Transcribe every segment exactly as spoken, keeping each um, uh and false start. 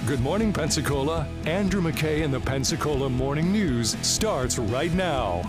Good Morning Pensacola. Andrew McKay and the Pensacola Morning News starts right now.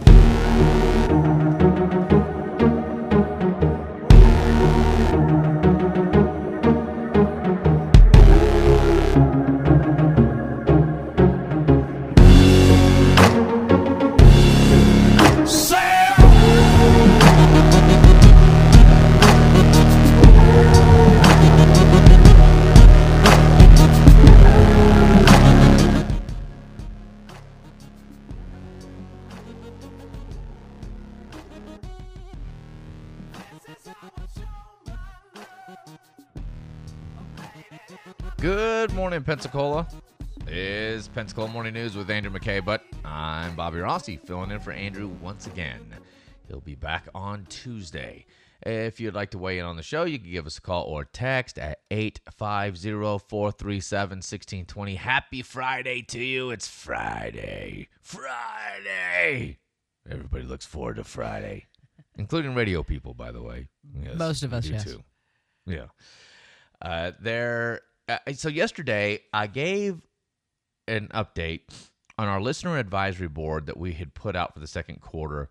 Good morning, Pensacola. It is Pensacola Morning News with Andrew McKay, but I'm Bobby Rossi, filling in for Andrew once again. He'll be back on Tuesday. If you'd like to weigh in on the show, you can give us a call or text at eight five zero, four three seven, one six two zero. Happy Friday to you. It's Friday. Friday. Everybody looks forward to Friday, including radio people, by the way. Yes, Most of us, do yes. Too. Yeah. Uh, there. Uh, so yesterday, I gave an update on our listener advisory board that we had put out for the second quarter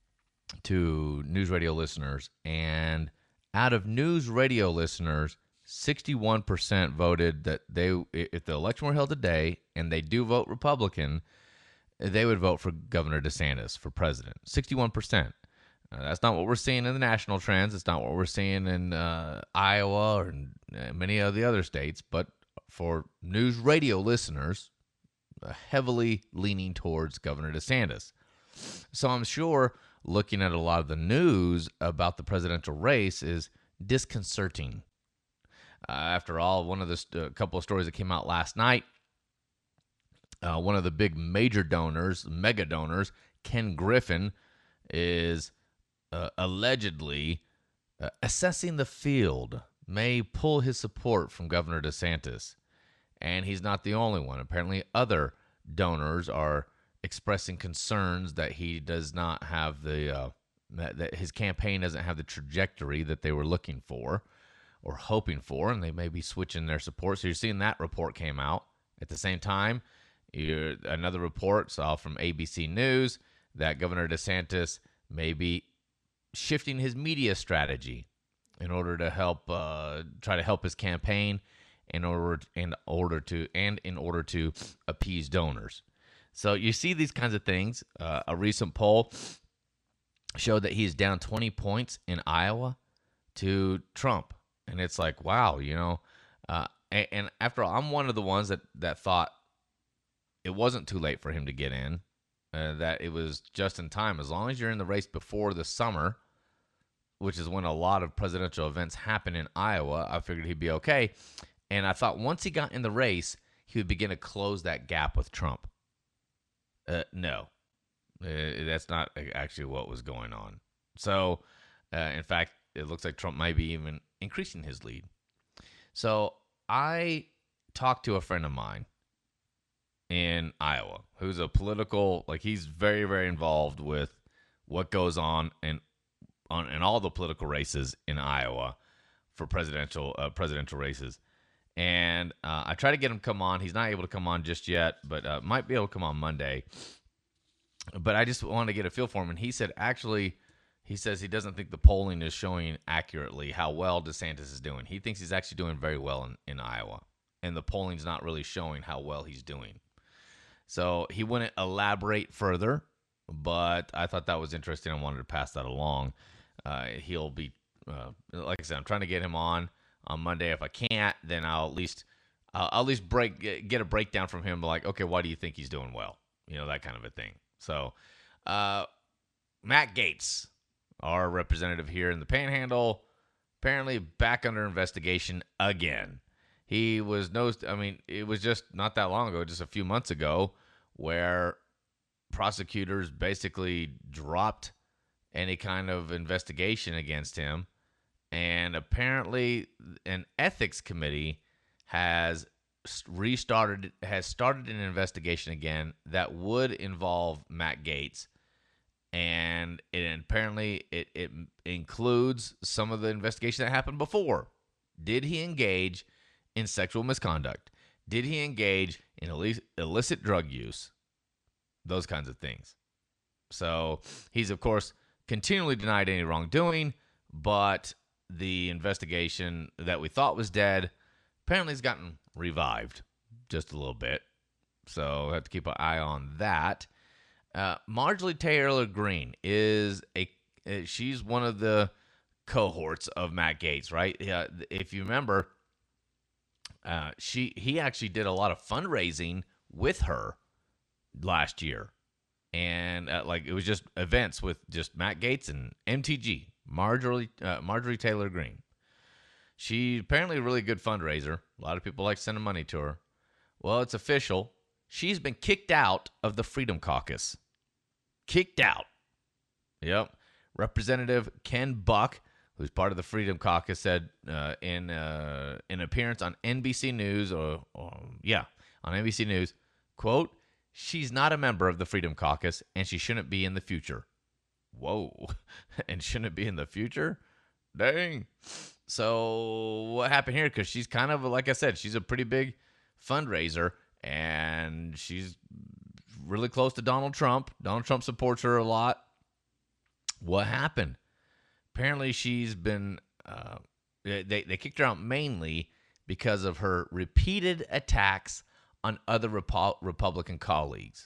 to news radio listeners. And out of news radio listeners, sixty-one percent voted that they, if the election were held today and they do vote Republican, they would vote for Governor DeSantis for president. sixty-one percent. Uh, that's not what we're seeing in the national trends. It's not what we're seeing in uh, Iowa or in, uh, many of the other states. But for news radio listeners, uh, heavily leaning towards Governor DeSantis. So I'm sure looking at a lot of the news about the presidential race is disconcerting. Uh, after all, one of the st- uh, couple of stories that came out last night, uh, one of the big major donors, mega donors, Ken Griffin, is Uh, allegedly uh, assessing the field, may pull his support from Governor DeSantis. And he's not the only one. Apparently other donors are expressing concerns that he does not have the, uh, that, that his campaign doesn't have the trajectory that they were looking for or hoping for, and they may be switching their support. So you're seeing that report came out. At the same time, you're, another report saw from A B C News that Governor DeSantis may be shifting his media strategy in order to help uh, try to help his campaign in order in order to and in order to appease donors. So you see these kinds of things. Uh, a recent poll showed that he's down twenty points in Iowa to Trump, and it's like, wow, you know. Uh, and, and after all, I'm one of the ones that that thought it wasn't too late for him to get in. Uh, that it was just in time. As long as you're in the race before the summer, which is when a lot of presidential events happen in Iowa, I figured he'd be okay. And I thought once he got in the race, he would begin to close that gap with Trump. Uh, no, uh, that's not actually what was going on. So, uh, in fact, it looks like Trump might be even increasing his lead. So I talked to a friend of mine in Iowa, who's a political, like he's very, very involved with what goes on in on in all the political races in Iowa for presidential uh, presidential races. And uh, I try to get him to come on. He's not able to come on just yet, but uh, might be able to come on Monday. But I just wanted to get a feel for him. And he said, actually, he says he doesn't think the polling is showing accurately how well DeSantis is doing. He thinks he's actually doing very well in, in Iowa. And the polling's not really showing how well he's doing. So he wouldn't elaborate further, but I thought that was interesting. I wanted to pass that along. Uh, he'll be, uh, like I said, I'm trying to get him on on Monday. If I can't, then I'll at least, uh, I'll at least break get a breakdown from him. Like, okay, why do you think he's doing well? You know, that kind of a thing. So, uh, Matt Gaetz, our representative here in the Panhandle, apparently back under investigation again. He was no, I mean, it was just not that long ago, just a few months ago, where prosecutors basically dropped any kind of investigation against him. And apparently an ethics committee has restarted, has started an investigation again that would involve Matt Gaetz. And it apparently it, it includes some of the investigation that happened before. Did he engage in sexual misconduct? Did he engage in illi- illicit drug use? Those kinds of things. So he's, of course, continually denied any wrongdoing, but the investigation that we thought was dead apparently has gotten revived just a little bit. So I have to keep an eye on that. Uh, Marjorie Taylor Greene is a she's one of the cohorts of Matt Gaetz, right? Yeah, if you remember, uh, she he actually did a lot of fundraising with her last year, and uh, like it was just events with just Matt Gaetz and M T G, Marjorie uh, Marjorie Taylor Greene. She's apparently a really good fundraiser. A lot of people like sending money to her. Well, it's official. She's been kicked out of the Freedom Caucus. Kicked out. Yep. Representative Ken Buck, who's part of the Freedom Caucus, said uh, in uh, an appearance on N B C News, or, or yeah, on N B C News, quote, "She's not a member of the Freedom Caucus, and she shouldn't be in the future." Whoa. And shouldn't be in the future? Dang. So what happened here? Because she's kind of, like I said, she's a pretty big fundraiser, and she's really close to Donald Trump. Donald Trump supports her a lot. What happened? Apparently she's been, uh, they, they kicked her out mainly because of her repeated attacks on other Repo- Republican colleagues.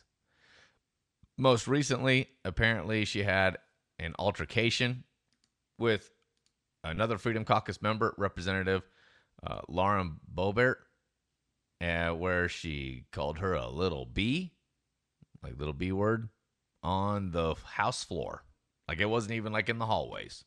Most recently, apparently she had an altercation with another Freedom Caucus member, Representative uh, Lauren Boebert, uh, where she called her a little B, like little B word, on the House floor. Like it wasn't even like in the hallways.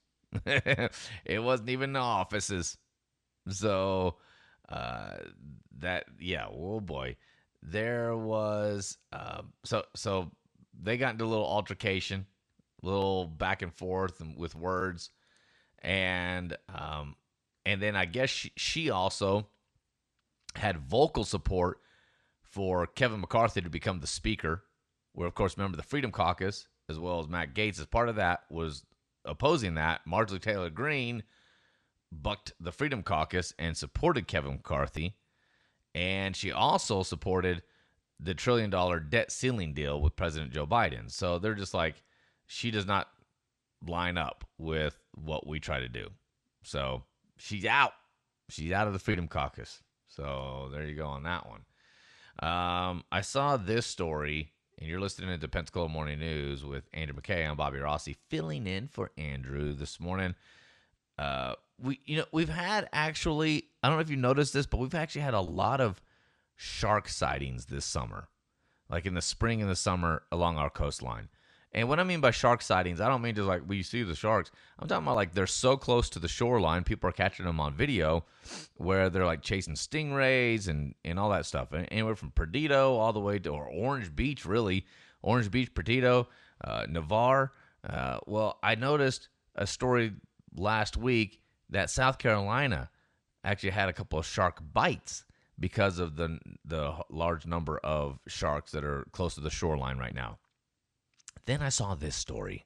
It wasn't even in the offices. So uh, that, yeah, oh boy. There was, uh, so so they got into a little altercation, a little back and forth with words. And um, and then I guess she, she also had vocal support for Kevin McCarthy to become the speaker, where, of course, remember the Freedom Caucus, as well as Matt Gaetz, as part of that, was opposing that. Marjorie Taylor Greene bucked the Freedom Caucus and supported Kevin McCarthy. And she also supported the trillion dollar debt ceiling deal with President Joe Biden. So they're just like, she does not line up with what we try to do. So she's out. She's out of the Freedom Caucus. So there you go on that one. Um, I saw this story, and you're listening to Pensacola Morning News with Andrew McKay. I'm Bobby Rossi, filling in for Andrew this morning. Uh, we, you know, we've had actually, I don't know if you noticed this, but we've actually had a lot of shark sightings this summer, like in the spring and the summer along our coastline. And what I mean by shark sightings, I don't mean just like we see the sharks. I'm talking about like they're so close to the shoreline, people are catching them on video, where they're like chasing stingrays and, and all that stuff. Anywhere from Perdido all the way to or Orange Beach, really. Orange Beach, Perdido, uh, Navarre. Uh, well, I noticed a story last week that South Carolina actually had a couple of shark bites because of the the large number of sharks that are close to the shoreline right now. Then I saw this story.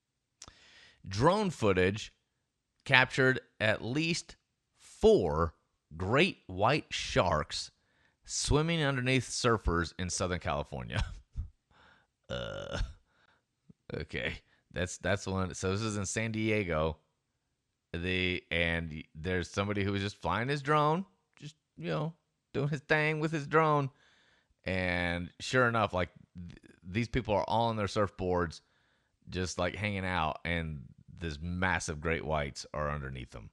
Drone footage captured at least four great white sharks swimming underneath surfers in Southern California. uh, okay, that's that's one. So this is in San Diego. The and there's somebody who was just flying his drone, just you know doing his thing with his drone, and sure enough, like. Th- These people are all on their surfboards, just like hanging out, and this massive great whites are underneath them.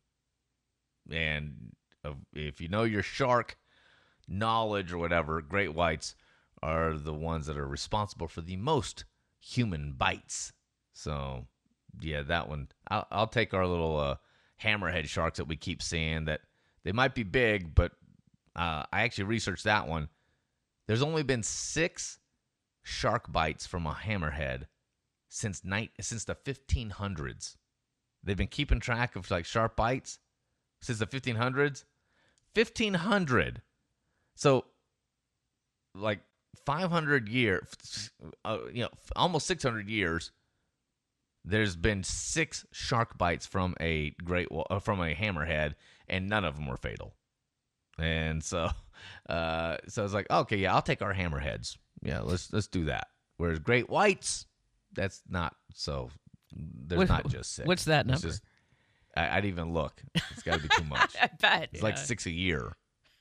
And if you know your shark knowledge or whatever, great whites are the ones that are responsible for the most human bites. So, yeah, that one. I'll, I'll take our little uh, hammerhead sharks that we keep seeing. That they might be big, but uh, I actually researched that one. There's only been six shark bites from a hammerhead since night since the fifteen hundreds. They've been keeping track of like shark bites since the fifteen hundreds. fifteen hundred. So like five hundred years, uh, you know, almost six hundred years. There's been six shark bites from a great uh, from a hammerhead, and none of them were fatal. And so, uh, so it's like, okay, yeah, I'll take our hammerheads. Yeah, let's let's do that. Whereas great whites, that's not so. There's What- not just six. what's that It's number? just- I, I'd even look. It's got to be too much. I bet. It's like six a year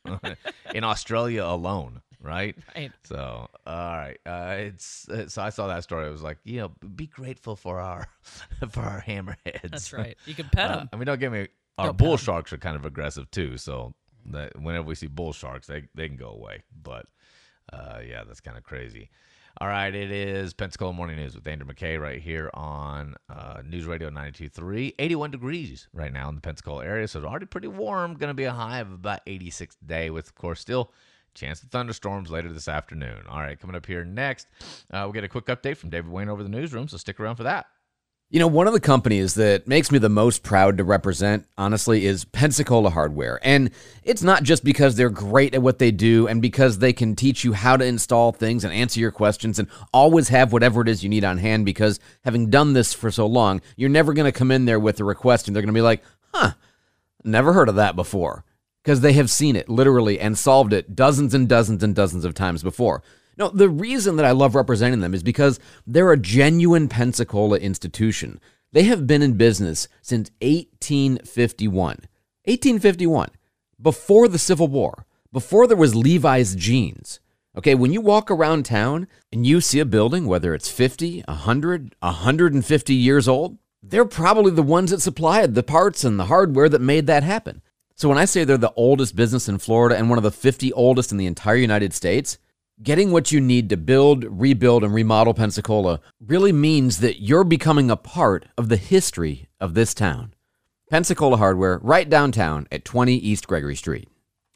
in Australia alone, right? Right. So, all right. Uh, it's so I saw that story. I was like, you know, be grateful for our for our hammerheads. That's right. You can pet Uh, them. I mean, don't get me. Our Don't pet bull 'em. sharks are kind of aggressive too. So that whenever we see bull sharks, they they can go away. But uh, yeah, that's kind of crazy. All right, it is Pensacola Morning News with Andrew McKay right here on uh, News Radio ninety-two point three. eighty-one degrees right now in the Pensacola area, so it's already pretty warm. Going to be a high of about eighty-six today with, of course, still chance of thunderstorms later this afternoon. All right, coming up here next, uh, we'll get a quick update from David Wayne over the newsroom, so stick around for that. You know, one of the companies that makes me the most proud to represent, honestly, is Pensacola Hardware. And it's not just because they're great at what they do and because they can teach you how to install things and answer your questions and always have whatever it is you need on hand, because having done this for so long, you're never going to come in there with a request and they're going to be like, huh, never heard of that before. Because they have seen it, literally, and solved it dozens and dozens and dozens of times before. No, the reason that I love representing them is because they're a genuine Pensacola institution. They have been in business since eighteen fifty-one. eighteen fifty-one, before the Civil War, before there was Levi's jeans. Okay, when you walk around town and you see a building, whether it's fifty, one hundred, one hundred fifty years old, they're probably the ones that supplied the parts and the hardware that made that happen. So when I say they're the oldest business in Florida and one of the fifty oldest in the entire United States, getting what you need to build, rebuild, and remodel Pensacola really means that you're becoming a part of the history of this town. Pensacola Hardware, right downtown at twenty East Gregory Street.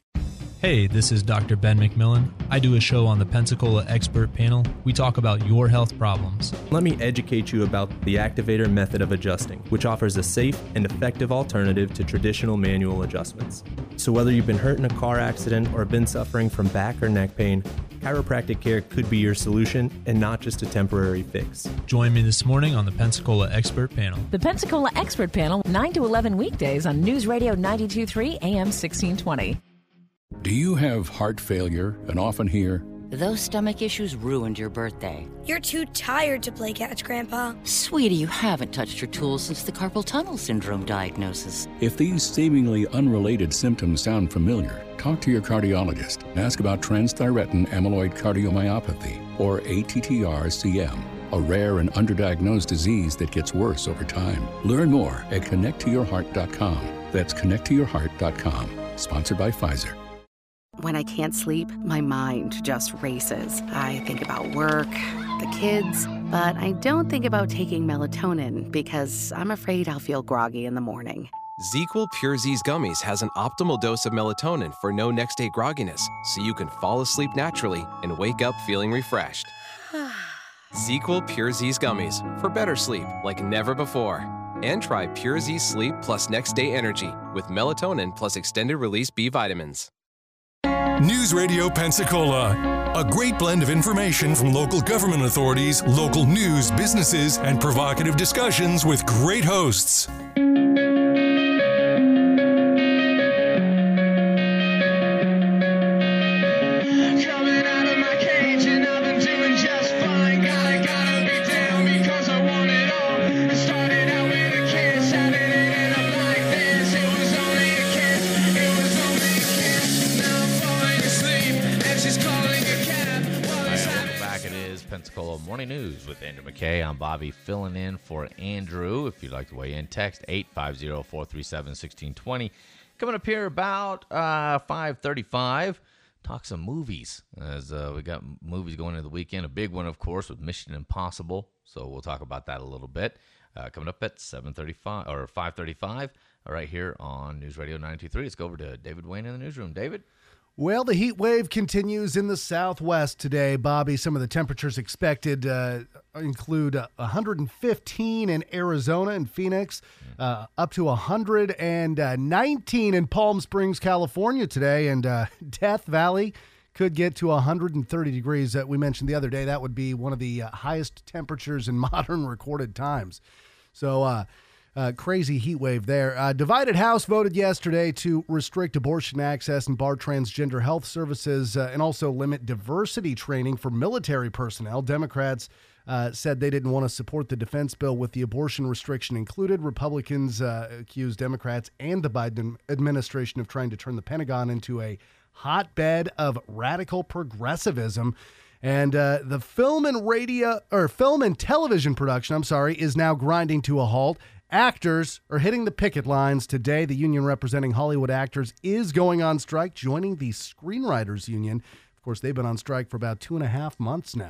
Hey, this is Doctor Ben McMillan. I do a show on the Pensacola Expert Panel. We talk about your health problems. Let me educate you about the Activator method of adjusting, which offers a safe and effective alternative to traditional manual adjustments. So whether you've been hurt in a car accident or been suffering from back or neck pain, chiropractic care could be your solution and not just a temporary fix. Join me this morning on the Pensacola Expert Panel. The Pensacola Expert Panel, nine to eleven weekdays on News Radio ninety-two point three A M sixteen twenty. Do you have heart failure and often hear, "Those stomach issues ruined your birthday"? "You're too tired to play catch, Grandpa." "Sweetie, you haven't touched your tools since the carpal tunnel syndrome diagnosis." If these seemingly unrelated symptoms sound familiar, talk to your cardiologist and ask about transthyretin amyloid cardiomyopathy, or A T T R C M, a rare and underdiagnosed disease that gets worse over time. Learn more at connect to your heart dot com. That's connect to your heart dot com. Sponsored by Pfizer. When I can't sleep, my mind just races. I think about work, the kids, but I don't think about taking melatonin because I'm afraid I'll feel groggy in the morning. ZzzQuil Pure Z's Gummies has an optimal dose of melatonin for no next-day grogginess, so you can fall asleep naturally and wake up feeling refreshed. ZzzQuil Pure Z's Gummies for better sleep like never before. And try Pure Z Sleep plus Next Day Energy with melatonin plus extended-release B vitamins. News Radio Pensacola, a great blend of information from local government authorities, local news, businesses, and provocative discussions with great hosts. Pensacola Morning News with Andrew McKay. I'm Bobby filling in for Andrew. If you'd like to weigh in, text eight five zero, four three seven, one six two zero. Coming up here about uh, five thirty-five, talk some movies. As uh, we got movies going into the weekend. A big one, of course, with Mission Impossible. So we'll talk about that a little bit. Uh, coming up at seven thirty-five or five thirty-five, right here on News Radio ninety-two point three. Let's go over to David Wayne in the newsroom. David? Well, the heat wave continues in the southwest today, Bobby. Some of the temperatures expected uh, include uh, one hundred fifteen in Arizona and Phoenix, uh, up to one hundred nineteen in Palm Springs, California today, and uh, Death Valley could get to one hundred thirty degrees. That we mentioned the other day. That would be one of the uh, highest temperatures in modern recorded times. So, uh, Uh, crazy heat wave there. Uh, divided House voted yesterday to restrict abortion access and bar transgender health services uh, and also limit diversity training for military personnel. Democrats uh, said they didn't want to support the defense bill with the abortion restriction included. Republicans uh, accused Democrats and the Biden administration of trying to turn the Pentagon into a hotbed of radical progressivism. And uh, the film and radio or film and television production, I'm sorry, is now grinding to a halt. Actors are hitting the picket lines today. The union representing Hollywood actors is going on strike, joining the Screenwriters Union. Of course, they've been on strike for about two and a half months now.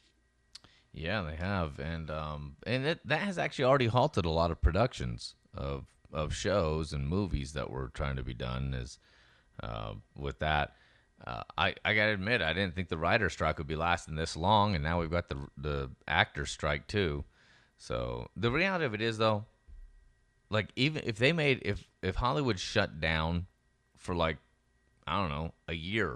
Yeah, they have, and um, and it, that has actually already halted a lot of productions of of shows and movies that were trying to be done. Is uh, with that, uh, I I gotta admit, I didn't think the writer's strike would be lasting this long, and now we've got the the actor strike too. So the reality of it is, though. Like, even if they made, if, if Hollywood shut down for, like, I don't know, a year,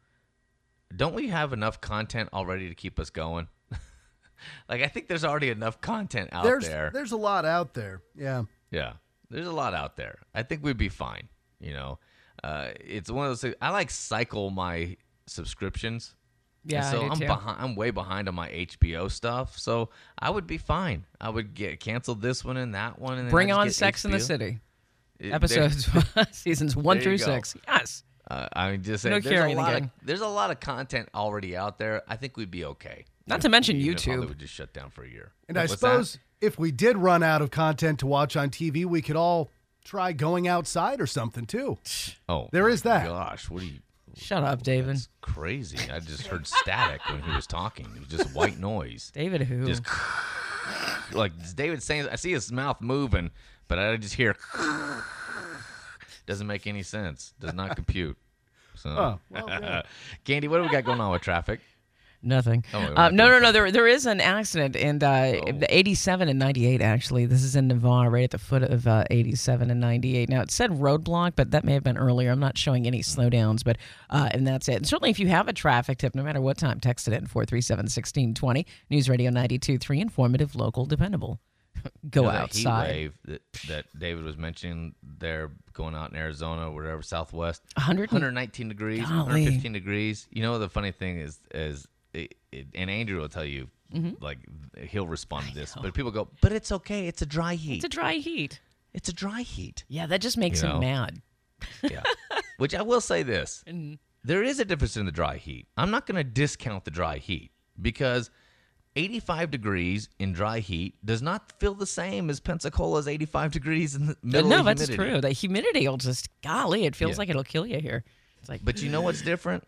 don't we have enough content already to keep us going? Like, I think there's already enough content out there's, there. There's a lot out there, yeah. Yeah, there's a lot out there. I think we'd be fine, you know. Uh, it's one of those things. I, like, cycle my subscriptions. Yeah, and so I do I'm too. behind. I'm way behind on my H B O stuff, so I would be fine. I would get canceled this one and that one, and then Bring I'd just on get Sex in the H B O. City. It- Episodes, seasons one there through you go. six. Yes. Uh, I mean, just No saying, there's, carrying a the lot of, gang. there's a lot of content already out there. I think we'd be okay. Not If- to mention even if YouTube. Hollywood just shut down for a year. And I What's suppose that? if we did run out of content to watch on T V, we could all try going outside or something, too. Oh, there is that. Gosh, what are you? Shut up, David. That's crazy. I just heard static when he was talking. It was just white noise. David who? Just like David saying, I see his mouth moving, but I just hear. Doesn't make any sense. Does not compute. So, Oh, well, yeah. Candy, what do we got going on with traffic? Nothing. Oh, wait, uh, what? no, no, no. There, there is an accident in uh, Oh. the eighty-seven and ninety-eight. Actually, this is in Navarre, right at the foot of uh, eighty-seven and ninety-eight. Now it said roadblock, but that may have been earlier. I'm not showing any slowdowns, but uh, and that's it. And certainly, if you have a traffic tip, no matter what time, text it in four three seven, one six two zero. News Radio ninety-two point three, informative, local, dependable. Go You know, that outside. Heat wave that, that David was mentioning, they're going out in Arizona, whatever, Southwest. one hundred one nineteen degrees, Golly. one fifteen degrees. You know, the funny thing is, is it, it, and Andrew will tell you, Mhm. like, he'll respond to this, but people go, but it's okay. It's a dry heat. It's a dry heat. It's a dry heat. Yeah, that just makes You him know? mad. Yeah. Which I will say this. Mhm. There is a difference in the dry heat. I'm not going to discount the dry heat because eighty-five degrees in dry heat does not feel the same as Pensacola's eighty-five degrees in the middle no, of that's humidity. true. The humidity will just, golly, it feels Yeah. like it'll kill you here. It's like, But you know what's different?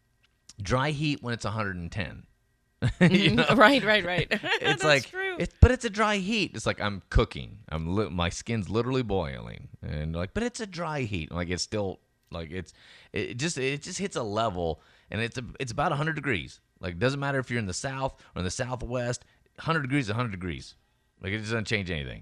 Dry heat when it's one hundred ten. Mhm. You know? Right, right, right. It's That's like, true. It's, but it's a dry heat. It's like I'm cooking. I'm li- my skin's literally boiling, and like, but it's a dry heat. Like it's still like it's it just it just hits a level, and it's a, it's about one hundred degrees. Like it doesn't matter if you're in the south or in the southwest. one hundred degrees is one hundred degrees. Like it doesn't change anything.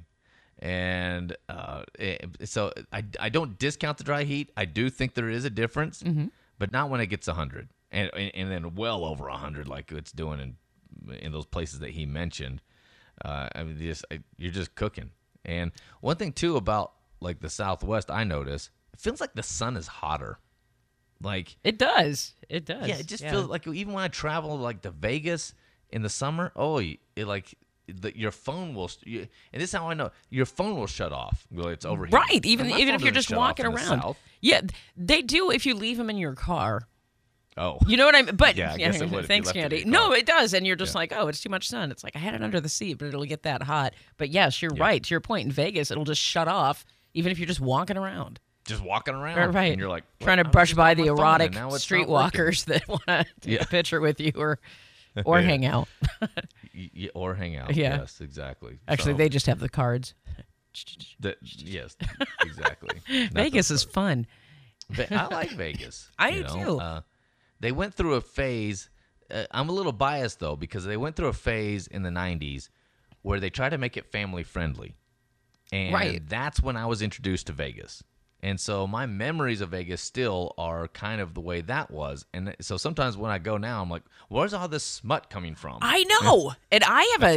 And uh, it, so I, I don't discount the dry heat. I do think there is a difference, Mhm. but not when it gets one hundred. And, and and then well over one hundred like it's doing in in those places that he mentioned. Uh, I mean, just I, you're just cooking. And one thing too about like the Southwest, I notice it feels like the sun is hotter. Like it does. It does. yeah, it just Yeah. feels like even when I travel like to Vegas in the summer, oh, it like the, your phone will. You, and this is how I know your phone will shut off. Well, it's overheating. Right, even And my even phone if you're doesn't just shut off walking in the around. South. Yeah, they do if you leave them in your car. Oh, You know what I mean? But Yeah, I guess it would if you thanks, left it in Candy. your No, car. it does, and you're just Yeah. like, oh, it's too much sun. It's like I had it under the seat, but it'll get that hot. But yes, you're right. To your point, in Vegas, it'll just shut off, even if you're just walking around. just walking around, Right, right. and you're like trying "What? to I was brush just by on the my phone, and erotic now it's not streetwalkers that want to take Yeah. a picture with you or or Yeah. hang out. Y- y- or hang out. Yeah. Yes, exactly. Actually, So, they just have the cards. the, yes, exactly. Not Vegas those is fun. Ve- I like Vegas. I you do know? too. Uh, they went through a phase. Uh, I'm a little biased though because they went through a phase in the nineties where they tried to make it family friendly, and Right. that's when I was introduced to Vegas. And so my memories of Vegas still are kind of the way that was. And so sometimes when I go now, I'm like, where's all this smut coming from? I know. And I have a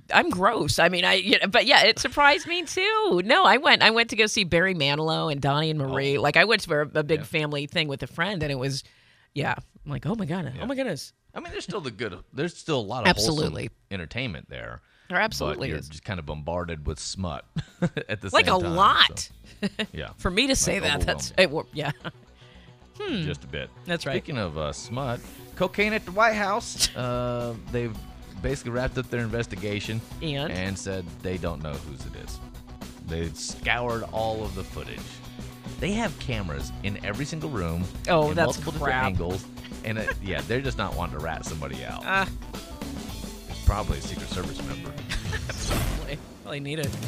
I'm gross. I mean, I. You know, but yeah, it surprised me too. No, I went. I went to go see Barry Manilow and Donnie and Marie. Oh. Like I went for a, a big yeah. family thing with a friend, and it was, yeah. I'm like, oh my god, yeah. oh my goodness. I mean, there's still the good. There's still a lot of absolutely wholesome entertainment there. There absolutely but you're is. Just kind of bombarded with smut at the like same a time. lot. So, yeah. For me to like say that, that's it, yeah. hmm. Just a bit. That's right. Speaking of uh, smut, cocaine at the White House. Uh, they've basically wrapped up their investigation and? and said they don't know whose it is. They've scoured all of the footage. They have cameras in every single room. Oh, in that's multiple crap. different angles, and it, yeah, they're just not wanting to rat somebody out. Uh, it's probably a Secret Service member. probably, probably need it.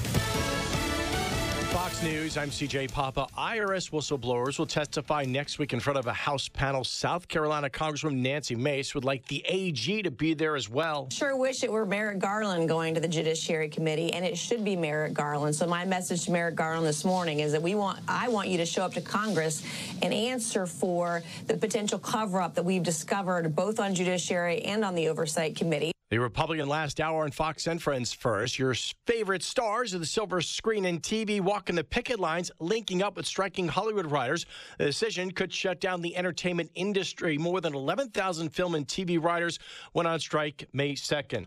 Fox News, I'm C J Papa. I R S whistleblowers will testify next week in front of a House panel. South Carolina Congresswoman Nancy Mace would like the A G to be there as well. Sure wish it were Merrick Garland going to the Judiciary Committee, and it should be Merrick Garland. So my message to Merrick Garland this morning is that we want, I want you to show up to Congress and answer for the potential cover-up that we've discovered both on Judiciary and on the Oversight Committee. The Republican Last Hour on Fox and Friends first. Your favorite stars of the silver screen and T V walking the picket lines, linking up with striking Hollywood writers. The decision could shut down the entertainment industry. More than eleven thousand film and T V writers went on strike May second.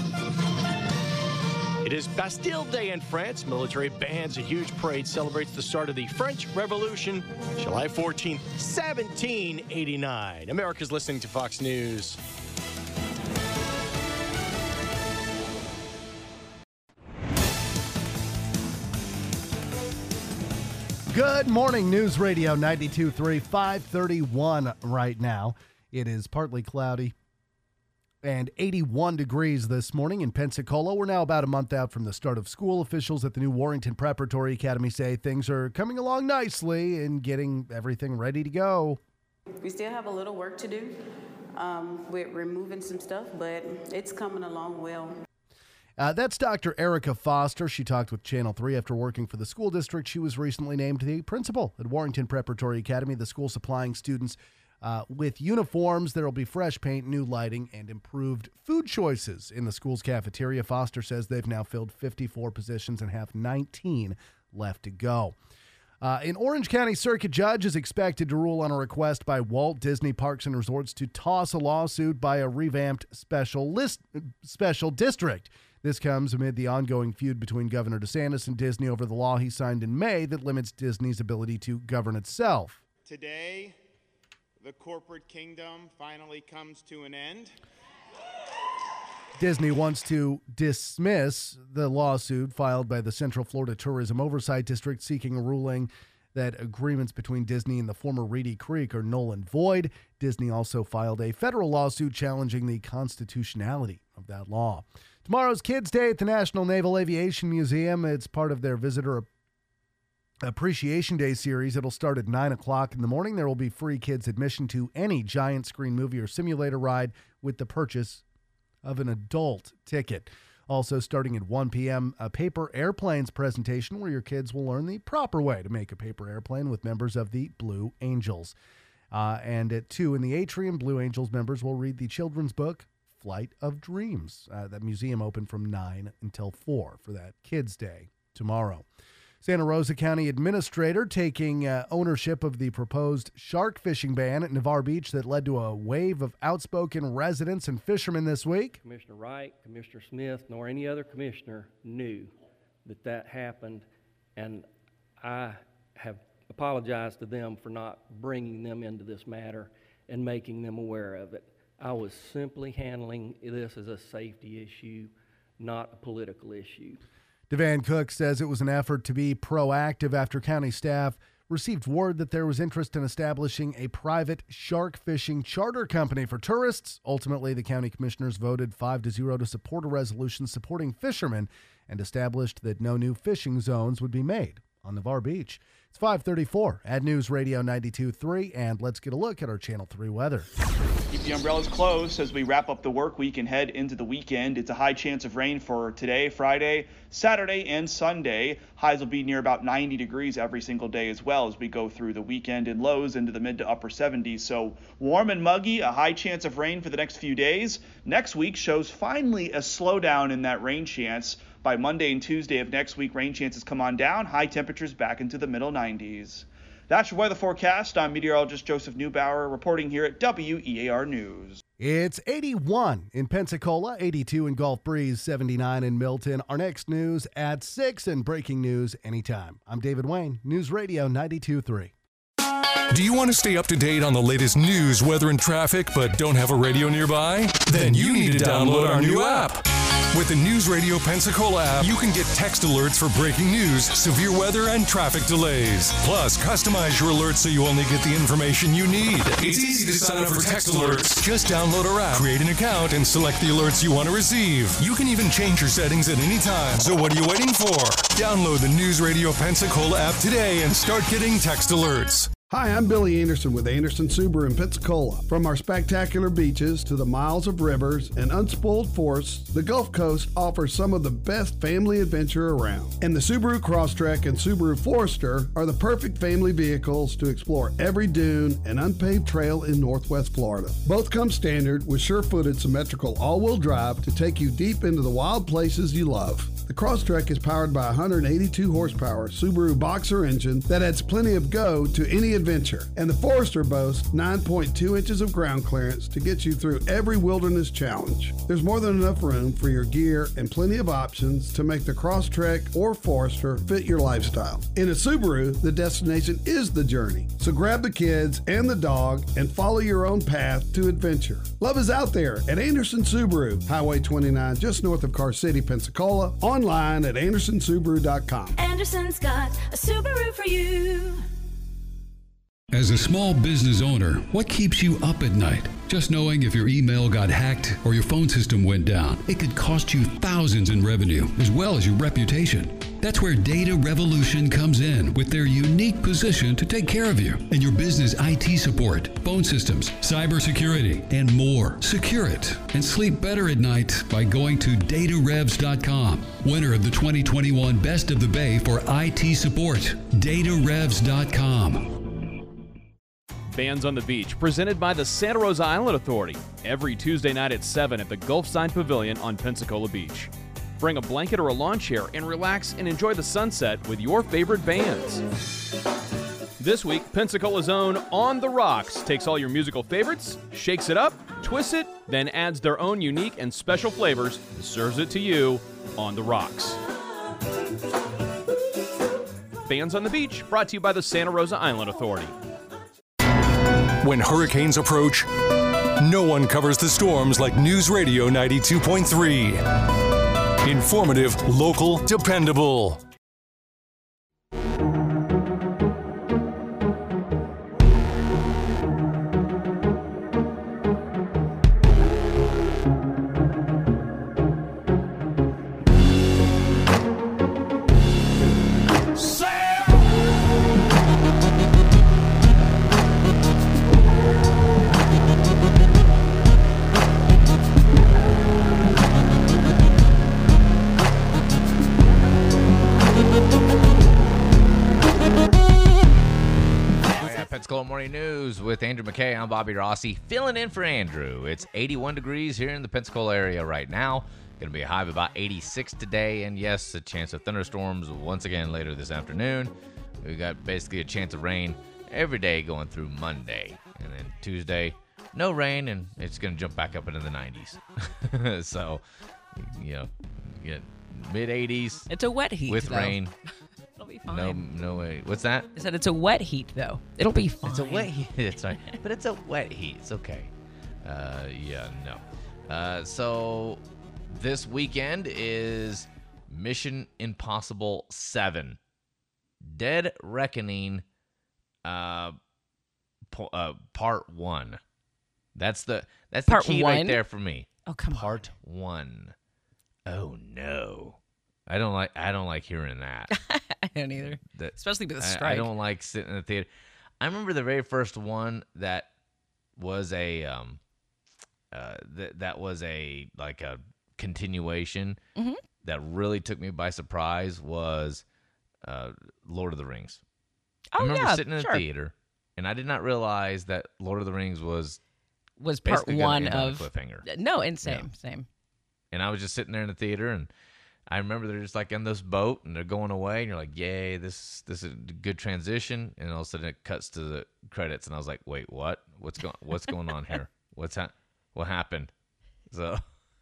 It is Bastille Day in France. Military bands, a huge parade celebrates the start of the French Revolution, July fourteenth, seventeen eighty-nine. America's listening to Fox News. Good morning, News Radio ninety-two point three, five thirty-one right now. It is partly cloudy and eighty-one degrees this morning in Pensacola. We're now about a month out from the start of school. Officials at the new Warrington Preparatory Academy say things are coming along nicely and getting everything ready to go. We still have a little work to do. Um, we're removing some stuff, but it's coming along well. Uh, that's Doctor Erica Foster. She talked with Channel three after working for the school district. She was recently named the principal at Warrington Preparatory Academy, the school supplying students uh, with uniforms. There will be fresh paint, new lighting, and improved food choices in the school's cafeteria. Foster says they've now filled fifty-four positions and have nineteen left to go. Uh, an Orange County Circuit judge is expected to rule on a request by Walt Disney Parks and Resorts to toss a lawsuit by a revamped special list, special district. This comes amid the ongoing feud between Governor DeSantis and Disney over the law he signed in May that limits Disney's ability to govern itself. Today, the corporate kingdom finally comes to an end. Disney wants to dismiss the lawsuit filed by the Central Florida Tourism Oversight District seeking a ruling that agreements between Disney and the former Reedy Creek are null and void. Disney also filed a federal lawsuit challenging the constitutionality of that law. Tomorrow's Kids' Day at the National Naval Aviation Museum. It's part of their Visitor Appreciation Day series. It'll start at nine o'clock in the morning. There will be free kids admission to any giant screen movie or simulator ride with the purchase of an adult ticket. Also starting at one p.m., a paper airplanes presentation where your kids will learn the proper way to make a paper airplane with members of the Blue Angels. Uh, and at two in the atrium, Blue Angels members will read the children's book, Flight of Dreams. Uh, that museum open from nine until four for that Kids' Day tomorrow. Santa Rosa County Administrator taking uh, ownership of the proposed shark fishing ban at Navarre Beach that led to a wave of outspoken residents and fishermen this week. Commissioner Wright, Commissioner Smith, nor any other commissioner knew that that happened, and I have apologized to them for not bringing them into this matter and making them aware of it. I was simply handling this as a safety issue, not a political issue. Devan Cook says it was an effort to be proactive after county staff received word that there was interest in establishing a private shark fishing charter company for tourists. Ultimately, the county commissioners voted five to zero to support a resolution supporting fishermen and established that no new fishing zones would be made on Navarre Beach. It's five thirty-four at News Radio ninety-two point three, and let's get a look at our Channel three weather. Keep the umbrellas closed as we wrap up the work week and head into the weekend. It's a high chance of rain for today, Friday, Saturday, and Sunday. Highs will be near about ninety degrees every single day as well as we go through the weekend, and lows into the mid to upper seventies. So warm and muggy, a high chance of rain for the next few days. Next week shows finally a slowdown in that rain chance. By Monday and Tuesday of next week, rain chances come on down, high temperatures back into the middle nineties. That's your weather forecast. I'm meteorologist Joseph Neubauer reporting here at W E A R News. It's eighty-one in Pensacola, eighty-two in Gulf Breeze, seventy-nine in Milton. Our next news at six and breaking news anytime. I'm David Wayne, News Radio ninety-two point three. Do you want to stay up to date on the latest news, weather, and traffic, but don't have a radio nearby? Then you need to download our new app. With the News Radio Pensacola app, you can get text alerts for breaking news, severe weather, and traffic delays. Plus, customize your alerts so you only get the information you need. It's easy to sign up for text alerts. Just download our app, create an account, and select the alerts you want to receive. You can even change your settings at any time. So what are you waiting for? Download the News Radio Pensacola app today and start getting text alerts. Hi, I'm Billy Anderson with Anderson Subaru in Pensacola. From our spectacular beaches to the miles of rivers and unspoiled forests, the Gulf Coast offers some of the best family adventure around. And the Subaru Crosstrek and Subaru Forester are the perfect family vehicles to explore every dune and unpaved trail in Northwest Florida. Both come standard with sure-footed symmetrical all-wheel drive to take you deep into the wild places you love. The Crosstrek is powered by a one hundred eighty-two horsepower Subaru Boxer engine that adds plenty of go to any adventure. And the Forester boasts nine point two inches of ground clearance to get you through every wilderness challenge. There's more than enough room for your gear and plenty of options to make the Crosstrek or Forester fit your lifestyle. In a Subaru, the destination is the journey. So grab the kids and the dog and follow your own path to adventure. Love is out there at Anderson Subaru, Highway twenty-nine, just north of Car City, Pensacola. Online at anderson subaru dot com. Anderson's got a Subaru for you. As a small business owner, what keeps you up at night? Just knowing if your email got hacked or your phone system went down, it could cost you thousands in revenue as well as your reputation. That's where Data Revolution comes in with their unique position to take care of you and your business I T support, phone systems, cybersecurity, and more. Secure it and sleep better at night by going to data revs dot com. Winner of the twenty twenty-one Best of the Bay for I T support, data revs dot com. Bands on the Beach, presented by the Santa Rosa Island Authority, every Tuesday night at seven at the Gulfside Pavilion on Pensacola Beach. Bring a blanket or a lawn chair and relax and enjoy the sunset with your favorite bands. This week, Pensacola's own On the Rocks takes all your musical favorites, shakes it up, twists it, then adds their own unique and special flavors and serves it to you on the rocks. Bands on the Beach, brought to you by the Santa Rosa Island Authority. When hurricanes approach, no one covers the storms like News Radio ninety-two point three. Informative, local, dependable. Morning News with Andrew McKay. I'm Bobby Rossi, filling in for Andrew. It's eighty-one degrees here in the Pensacola area right now. Going to be a high of about eighty-six today, and yes, a chance of thunderstorms once again later this afternoon. We got basically a chance of rain every day going through Monday, and then Tuesday, no rain, and it's going to jump back up into the nineties. So, you know, get mid eighties. It's a wet heat with though. Rain. It'll be fine. No, no way. What's that? I said it's a wet heat, though. It'll be fine. It's a wet heat. That's right. But it's a wet heat. It's okay. Uh, yeah, no. Uh, so this weekend is Mission Impossible seven. Dead Reckoning uh, po- uh, Part one. That's the that's Part the key one? right there for me. Oh, come on. Part one. Oh, no. I don't like I don't like hearing that. I don't either. That, Especially with the I- strike. I, don't like sitting in the theater. I remember the very first one that was a um, uh, that that was a like a continuation Mhm. that really took me by surprise was uh, Lord of the Rings. I Oh, remember yeah, sitting in the sure. theater, and I did not realize that Lord of the Rings was Was part basically gonna one end on a of cliffhanger. No, and same, same. And I was just sitting there in the theater, and I remember they're just like in this boat, and they're going away, and you're like, "Yay, this this is a good transition." And all of a sudden, it cuts to the credits, and I was like, "Wait, what? What's going What's going on here? What's ha- What happened?" So,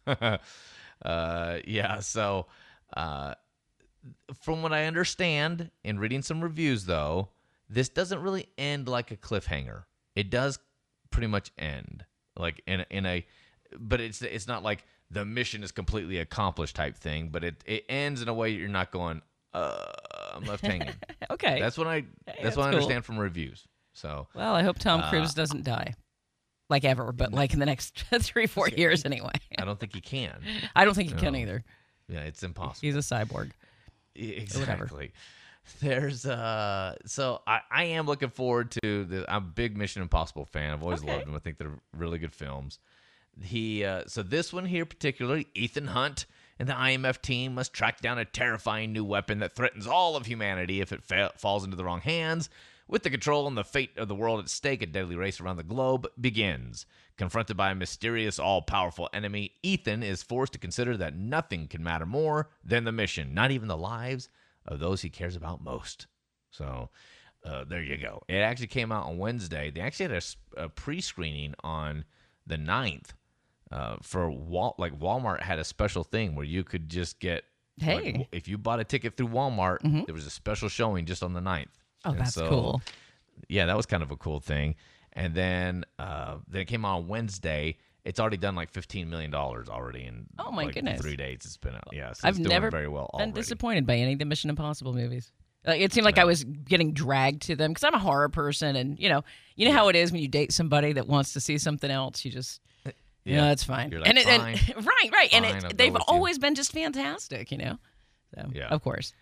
uh, yeah. So, uh, from what I understand in reading some reviews, though, this doesn't really end like a cliffhanger. It does pretty much end like in a, in a, but it's it's not like the mission is completely accomplished type thing. But it, it ends in a way you're not going, uh, I'm left hanging. Okay. That's what I Hey, that's, that's what I cool. understand from reviews. So Well, I hope Tom uh, Cruise doesn't die. Like ever, but like in the next three, four years anyway. I don't think he can. I don't think he can No. either. Yeah, it's impossible. He's a cyborg. Or whatever. Exactly. There's uh so I, I am looking forward to the I'm a big Mission Impossible fan. I've always Okay. loved them. I think they're really good films. He uh so this one here particularly, Ethan Hunt and the I M F team must track down a terrifying new weapon that threatens all of humanity if it fa- falls into the wrong hands. With the control and the fate of the world at stake, a deadly race around the globe begins. Confronted by a mysterious, all-powerful enemy, Ethan is forced to consider that nothing can matter more than the mission, not even the lives of those he cares about most. So, uh, there you go. It actually came out on Wednesday. They actually had a s- a, pre-screening on the ninth. Uh, for Wal- like Walmart had a special thing where you could just get, like, Hey. w- if you bought a ticket through Walmart, Mhm. there was a special showing just on the ninth. Oh, And that's so, cool. Yeah, that was kind of a cool thing. And then uh, then it came out on Wednesday. It's already done like fifteen million dollars already in Oh, my like, goodness. three days. It's been out. Yeah, so I've it's doing never very well been already. disappointed by any of the Mission Impossible movies. Like, it seemed like I was getting dragged to them because I'm a horror person, and you know, you know how it is when you date somebody that wants to see something else. You just, you Yeah. know, that's fine. You're like, and, it, and "Fine. right, right, and Fine, it, I'll go they've with you." always been just fantastic. You know, so Yeah. of course.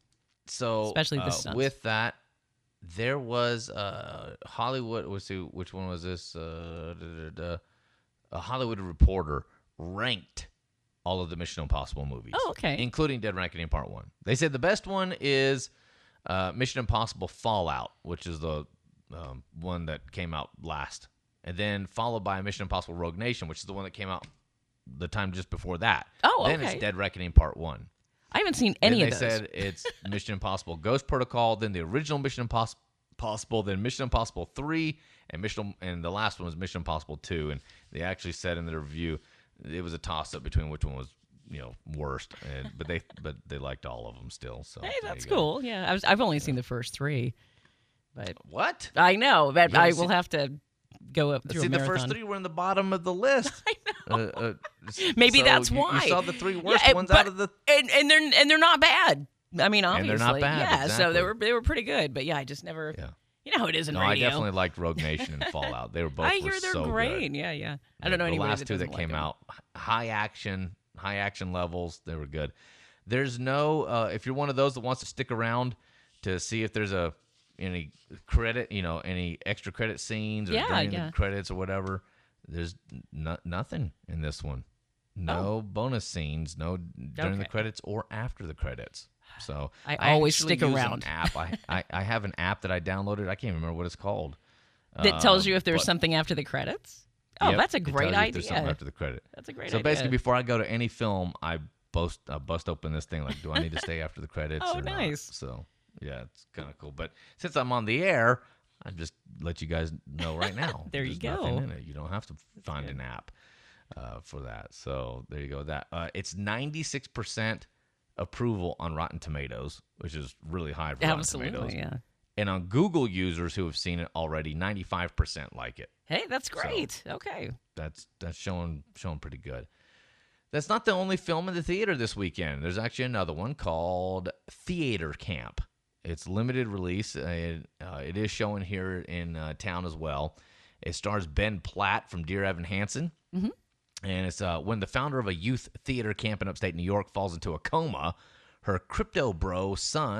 So Especially the uh, stunts. with that, there was uh, Hollywood. Was who? Which one was this? Uh, da, da, da, a Hollywood Reporter ranked all of the Mission Impossible movies. Oh, okay. Including Dead Reckoning Part One. They said the best one is uh, Mission Impossible Fallout, which is the um, one that came out last, and then followed by Mission Impossible Rogue Nation, which is the one that came out the time just before that. Oh, Then okay. it's Dead Reckoning Part One. I haven't seen any then of they those. said it's Mission Impossible Ghost Protocol, then the original Mission Impos- Impossible, then Mission Impossible three, and Mission and the last one was Mission Impossible two. And they actually said in their review it was a toss up between which one was, you know, worst. And, but they but they liked all of them still. So Hey, there that's you go. cool. Yeah, I was, I've only seen the first three, but What? I know, but You I haven't will seen- have to go up through See, a the marathon. first three were in the bottom of the list. I know. Uh, uh, Maybe so that's you, why you saw the three worst Yeah, ones but- out of the. and and they're and they're not bad. I mean, And obviously, they're not bad, Yeah, so exactly. they were they were pretty good. But yeah, I just never. Yeah. You know how it is in No, radio. I definitely liked Rogue Nation and Fallout. They were both. I were hear they're so great. Good. Yeah, yeah. I don't know the anybody last that two that doesn't came like 'em. out, high action, high action levels. They were good. There's no. Uh, if you're one of those that wants to stick around to see if there's a any credit, you know, any extra credit scenes or Yeah, during yeah. the credits or whatever, there's no, nothing in this one. No bonus scenes. No during the Okay. credits or after the credits. So I always actually stick use an around. app. I, I I have an app that I downloaded. I can't even remember what it's called. That tells Um, you if there's but- something after the credits. Oh, Yep, that's a it great tells you if there's something idea. after the credit. That's a great so idea. basically, before I go to any film, I bust I bust open this thing. Like, do I need to stay after the credits? Oh, or not? nice. So yeah, it's kind of cool. But since I'm on the air, I just let you guys know right now. There you There's nothing go. in it. You don't have to find an app uh, for that. So there you go. That uh, it's ninety-six percent approval on Rotten Tomatoes, which is really high for Absolutely, Rotten Tomatoes. yeah. And on Google users who have seen it already, ninety-five percent like it. Hey, that's great. okay. That's that's showing showing pretty good. That's not the only film in the theater this weekend. There's actually another one called Theater Camp. It's limited release. Uh, it, uh, it is showing here in uh, town as well. It stars Ben Platt from Dear Evan Hansen. Mhm. And it's uh, when the founder of a youth theater camp in upstate New York falls into a coma, her crypto bro son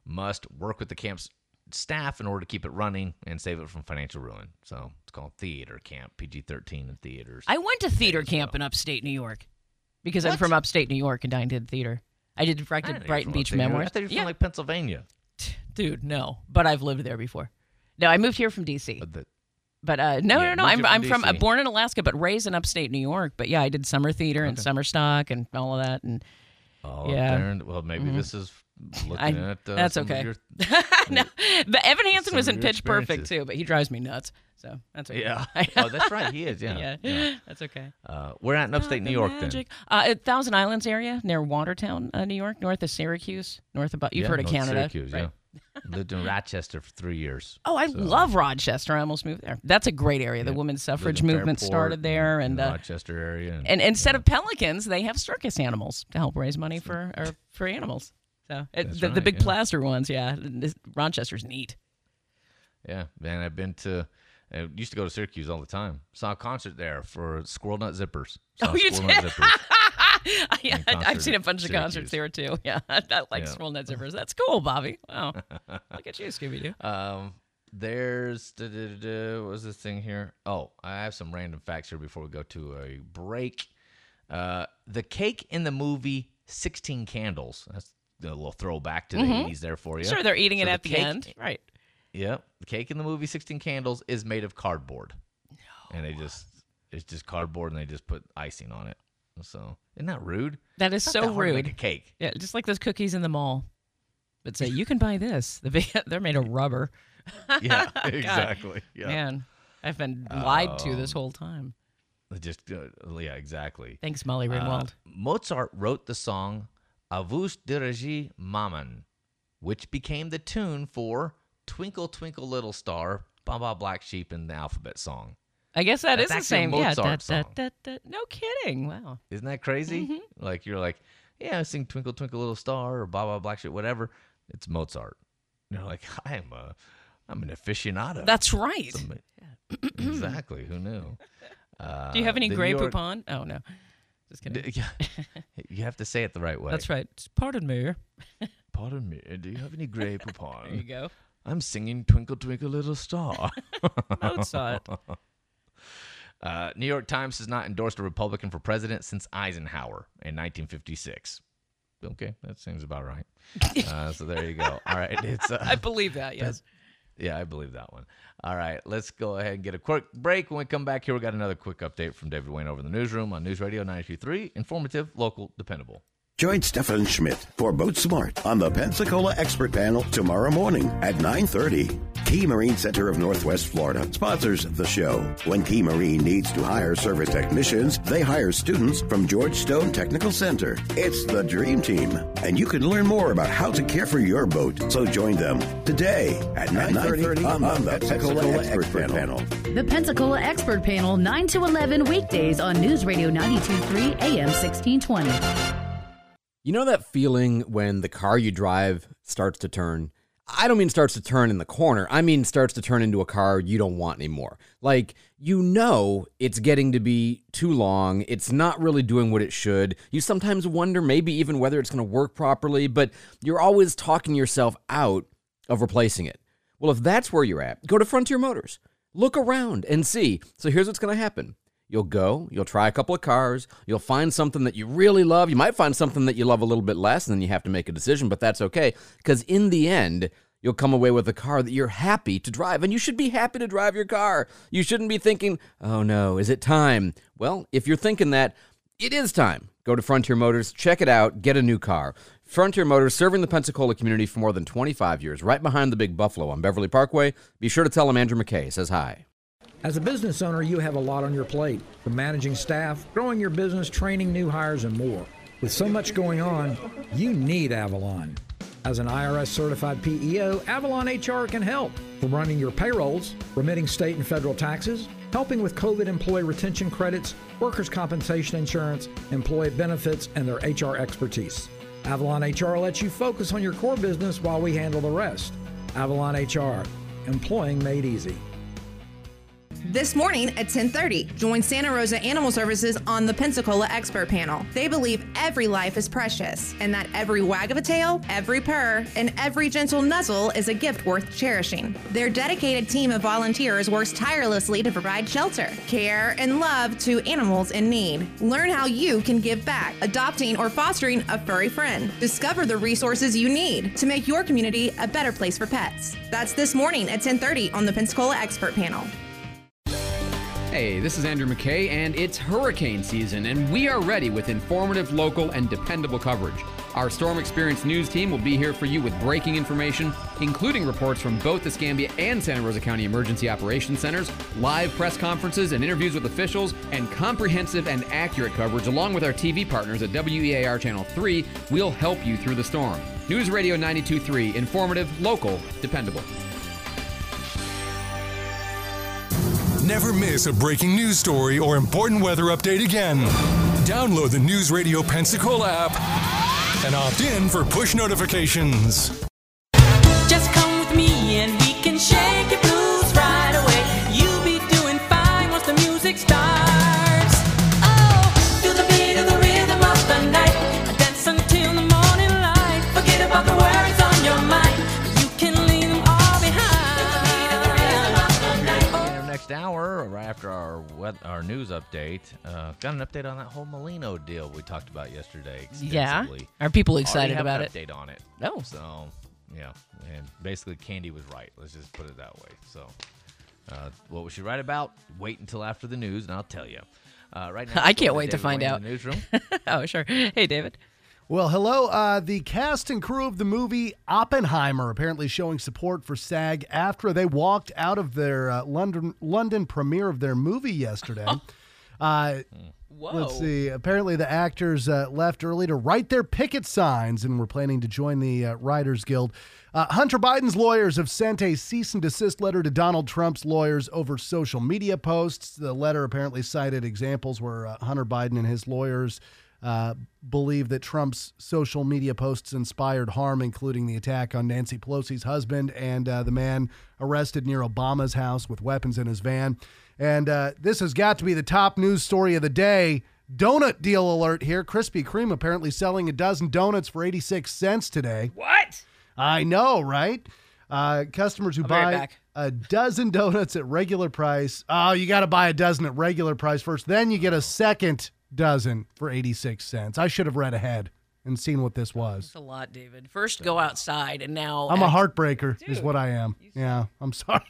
must work with the camp's staff in order to keep it running and save it from financial ruin. So it's called theater camp, P G thirteen in theaters. I went to theater camp in upstate New York because what? I'm from upstate New York and I did theater. I did I did I Brighton Beach Memoirs. I thought you were from yeah. like Pennsylvania. Dude, no. But I've lived there before. No, I moved here from D C. But, the, but uh, no, yeah, no, no. I'm from I'm D C. from uh, born in Alaska, but raised in upstate New York. But yeah, I did summer theater okay. and summer stock and all of that. And oh, yeah, there, well, maybe mm-hmm. this is looking I, at. Uh, that's okay. Your, no, but Evan Hansen was in Pitch Perfect too, but he drives me nuts. So that's okay. Yeah. Oh, that's right. He is. Yeah. yeah. yeah. That's okay. Uh, we're at in upstate New York magic. then. Uh, at Thousand Islands area near Watertown, uh, New York, north of Syracuse, north of. You've yeah, heard of North Canada, Syracuse, right? Yeah. Lived in Rochester for three years. Oh, I so. love Rochester. I almost moved there. That's a great area. The yeah. women's suffrage Lived in movement Fairport started there, and, and uh, Rochester area. And, and instead yeah. of pelicans, they have circus animals to help raise money for or for animals. So it, the, right, the big yeah. plaster ones, yeah. This, Rochester's neat. Yeah, man, I've been to. I used to go to Syracuse all the time. Saw a concert there for Squirrel Nut Zippers. Saw oh, you Squirrel did? Nut Zippers. yeah, I've seen a bunch of Syracuse. concerts there too. Yeah, I like yeah. Squirrel Nut Zippers. That's cool, Bobby. Wow, look at you, Scooby Doo. Um, there's da, da, da, da, what was this thing here? Oh, I have some random facts here before we go to a break. Uh, the cake in the movie sixteen Candles. That's a little throwback to the mm-hmm. eighties there for you. Sure, they're eating so it the at the cake, end, right? Yep, the cake in the movie sixteen Candles is made of cardboard. No. And they just it's just cardboard and they just put icing on it. So isn't that rude? That is it's so not that hard rude. to make a cake. Yeah, just like those cookies in the mall. But say you can buy this. They're made of rubber. Yeah, exactly. Yeah. Man, I've been lied um, to this whole time. Just uh, yeah, exactly. Thanks, Molly Ringwald. Uh, Mozart wrote the song "Avus dirigi Mammon," which became the tune for "Twinkle Twinkle Little Star," Ba Ba Black Sheep in the alphabet song. I guess that That's is the same. Mozart yeah, da, song. da, da, da. No kidding. Wow. Isn't that crazy? Mm-hmm. Like you're like, yeah, I sing "Twinkle Twinkle Little Star" or "Ba Ba Black Sheep," whatever. It's Mozart. And you're like, I'm a, I'm an aficionado. That's right. Some, exactly. Who knew? Uh, Do you have any Grey York, Poupon? Oh no, just kidding. D- yeah, you have to say it the right way. That's right. Pardon me. Pardon me. Do you have any Grey Poupon? There you go. I'm singing "Twinkle Twinkle Little Star." Mozart. Uh, New York Times has not endorsed a Republican for president since Eisenhower in nineteen fifty-six. Okay, that seems about right. Uh, so there you go. All right, it's. Uh, I believe that. Yes. Yeah, I believe that one. All right, let's go ahead and get a quick break. When we come back here, we got another quick update from David Wayne over in the newsroom on News Radio ninety-two point three. Informative, local, dependable. Join Stefan Schmidt for Boat Smart on the Pensacola Expert Panel tomorrow morning at nine thirty. Key Marine Center of Northwest Florida sponsors the show. When Key Marine needs to hire service technicians, they hire students from George Stone Technical Center. It's the dream team, and you can learn more about how to care for your boat. So join them today at nine thirty on, on the Pensacola, Pensacola Expert, Expert Panel. The Pensacola Expert Panel, nine to eleven weekdays on News Radio ninety-two point three A M sixteen twenty. You know that feeling when the car you drive starts to turn? I don't mean starts to turn in the corner. I mean starts to turn into a car you don't want anymore. Like, you know it's getting to be too long. It's not really doing what it should. You sometimes wonder maybe even whether it's going to work properly, but you're always talking yourself out of replacing it. Well, if that's where you're at, go to Frontier Motors. Look around and see. So here's what's going to happen. You'll go, you'll try a couple of cars, you'll find something that you really love. You might find something that you love a little bit less, and then you have to make a decision, but that's okay, because in the end, you'll come away with a car that you're happy to drive, and you should be happy to drive your car. You shouldn't be thinking, oh no, is it time? Well, if you're thinking that, it is time. Go to Frontier Motors, check it out, get a new car. Frontier Motors, serving the Pensacola community for more than twenty-five years, right behind the Big Buffalo on Beverly Parkway. Be sure to tell them Andrew McKay says hi. As a business owner, you have a lot on your plate, from managing staff, growing your business, training new hires, and more. With so much going on, you need Avalon. As an I R S-certified P E O, Avalon H R can help. From running your payrolls, remitting state and federal taxes, helping with COVID employee retention credits, workers' compensation insurance, employee benefits, and their H R expertise. Avalon H R lets you focus on your core business while we handle the rest. Avalon H R, employing made easy. This morning at ten thirty, join Santa Rosa Animal Services on the Pensacola Expert Panel. They believe every life is precious and that every wag of a tail, every purr, and every gentle nuzzle is a gift worth cherishing. Their dedicated team of volunteers works tirelessly to provide shelter, care, and love to animals in need. Learn how you can give back, adopting or fostering a furry friend. Discover the resources you need to make your community a better place for pets. That's this morning at ten thirty on the Pensacola Expert Panel. Hey, this is Andrew McKay, and it's hurricane season, and we are ready with informative, local, and dependable coverage. Our Storm Experience news team will be here for you with breaking information, including reports from both the Escambia and Santa Rosa County Emergency Operations Centers, live press conferences and interviews with officials, and comprehensive and accurate coverage along with our T V partners at W E A R Channel three. We'll help you through the storm. News Radio ninety-two point three, informative, local, dependable. Never miss a breaking news story or important weather update again. Download the News Radio Pensacola app and opt in for push notifications. Just come with me and we can shake your blues right away. You'll be doing fine once the music starts. Oh, feel the beat of the rhythm of the night. Dance until the morning light. Forget about the worries on your mind. You can leave them all behind. Next hour, right after our web, our news update, uh, got an update on that whole Molino deal we talked about yesterday. Yeah, are people excited Already have about an it? Update on it. No, so yeah, and basically Candy was right. Let's just put it that way. So, uh, what was she right about? Wait until after the news, and I'll tell you. Uh, right now, I can't wait to find out. In the newsroom. Oh, sure. Hey, David. Well, hello. Uh, the cast and crew of the movie Oppenheimer apparently showing support for SAG after they walked out of their uh, London London premiere of their movie yesterday. uh, Whoa. Let's see. Apparently, the actors uh, left early to write their picket signs and were planning to join the uh, Writers Guild. Uh, Hunter Biden's lawyers have sent a cease and desist letter to Donald Trump's lawyers over social media posts. The letter apparently cited examples where uh, Hunter Biden and his lawyers Uh, believe that Trump's social media posts inspired harm, including the attack on Nancy Pelosi's husband and uh, the man arrested near Obama's house with weapons in his van. And uh, this has got to be the top news story of the day. Donut deal alert here. Krispy Kreme apparently selling a dozen donuts for eighty-six cents today. What? I know, right? Uh, customers who I'll be right buy back. a dozen donuts at regular price. Oh, you got to buy a dozen at regular price first. Then you get a second dozen for eighty-six cents. I should have read ahead and seen what this was. That's a lot, David. First, go outside, and now I'm a act- heartbreaker is Dude, what I am. Yeah, I'm sorry.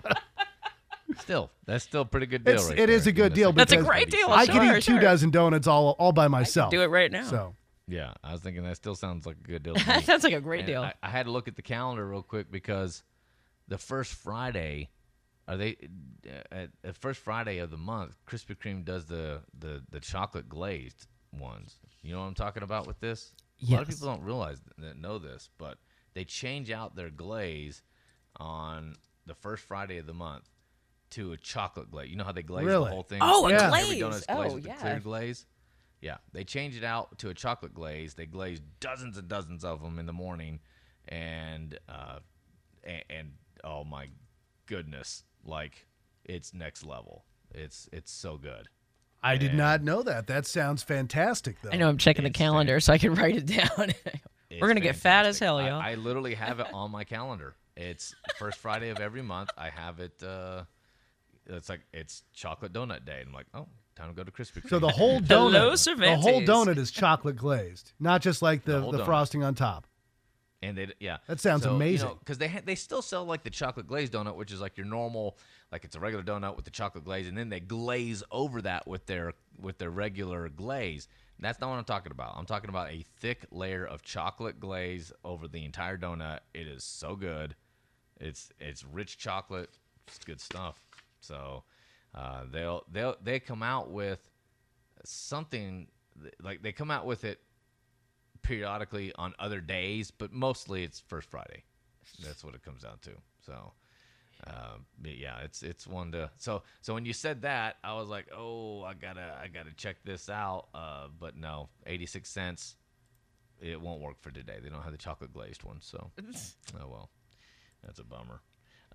Still, that's still a pretty good deal. It's, right it there. is a good deal. That's a because great deal. I Sure, could eat two sure. dozen donuts all all by myself. do it right now. So Yeah, I was thinking that still sounds like a good deal. to That me. sounds like a great And deal. I, I had to look at the calendar real quick because the first Friday, are they uh, at, at first Friday of the month? Krispy Kreme does the the the chocolate glazed ones. You know what I'm talking about with this? A lot of Yes. people don't realize that know this, but they change out their glaze on the first Friday of the month to a chocolate glaze. You know how they glaze Really? the whole thing? Oh, a Every glaze. donut's glazed Oh, with yeah. the clear glaze. Yeah, they change it out to a chocolate glaze. They glaze dozens and dozens of them in the morning, and uh, and, and oh my goodness, like it's next level. It's it's so good. I did And not know that. That sounds fantastic, though. I know I'm checking the It's calendar so I can write it down. It's We're gonna get fat as fantastic. hell, I- y'all. I, literally have it on my calendar. It's first Friday of every month. I have it. Uh, it's like it's chocolate donut day. And I'm like, oh, time to go to Krispy Kreme. So the whole Hello, donut, the whole Cervantes. donut is chocolate glazed, not just like the, The the, whole donut. frosting on top. And they, yeah, That sounds So, amazing. Because they ha- they still sell like the chocolate glazed donut, which is like your normal, like it's a regular donut with the chocolate glaze, and then they glaze over that with their with their regular glaze. That's not what I'm talking about. I'm talking about a thick layer of chocolate glaze over the entire donut. It is so good. It's it's rich chocolate. It's good stuff. So uh, they'll they'll they come out with something like they come out with it periodically on other days, but mostly it's first Friday. That's what it comes down to. So, uh, but yeah, it's it's one to. So so when you said that, I was like, oh, I gotta I gotta check this out. Uh, but no, eighty-six cents. It won't work for today. They don't have the chocolate glazed one. So, oh well, that's a bummer.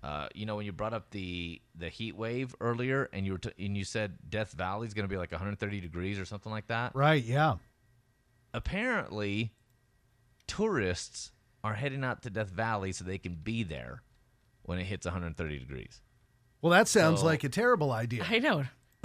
Uh, you know, when you brought up the the heat wave earlier, and you were t- and you said Death Valley is going to be like one hundred thirty degrees or something like that. Right. Yeah. Apparently, tourists are heading out to Death Valley so they can be there when it hits one hundred thirty degrees. Well, that sounds So- like a terrible idea. I know.